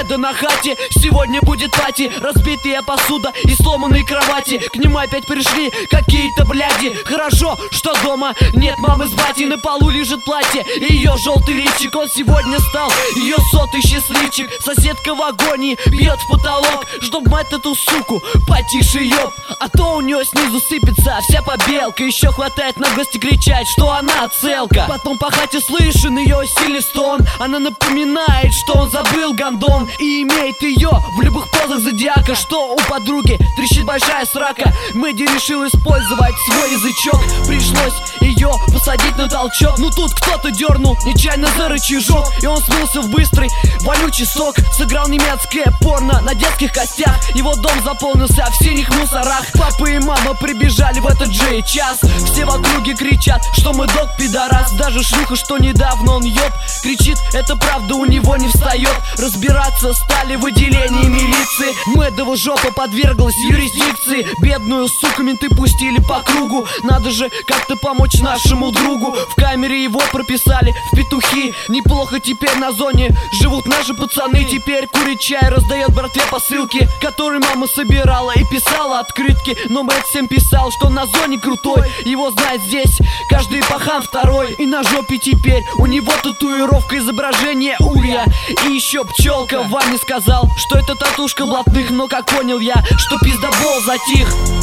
деда на хате. Сегодня будет пати, разбитая посуда и сломанные кровати. К нему опять пришли какие-то бляди. Хорошо, что дома нет мамы с батей. На полу лежит платье и ее желтый личик. Он сегодня стал ее сотый счастливчик. Соседка в агонии бьет в потолок, чтоб мать эту суку потише ёб. А то у нее снизу сыпется вся побелка. Еще хватает наглости кричать, что она целка. Потом по хате слышен ее сильный стон. Она напоминает, что он забыл гондон. И имеет ее в любых позах зодиака. Что у подруги трещит большая срака. Мэдди решил использовать свой язычок. Пришлось ее посадить на толчок. Ну тут кто-то дернул нечаянно за рычажок, и он смылся в быстрый вонючий сок. Сыграл немецкое порно на детских костях. Его дом заполнился в синих мусорах. Папа и мама прибежали в этот же час. Все в округе кричат, что мы док пидорас. Даже шлюха, что недавно он ёб, кричит, это правда у него не встает. Разбираться стали в отделении милиции. Мэдова жопа подверглась юрисдикции. Бедную суку менты пустили по кругу. Надо же как-то помочь нашему другу. В камере его прописали в петухи. Неплохо теперь на зоне живут наши пацаны. Теперь курит чай, раздает братве посылки, которые мама собирала и писала открытки. Но Мэд всем писал, что на зоне крутой. Его знает здесь каждый пахан второй. И на жопе теперь у него татуировка изображение улья. И еще пчелка Ваня сказал, что это татушка блатных. Но как понял я, что пиздобол затих.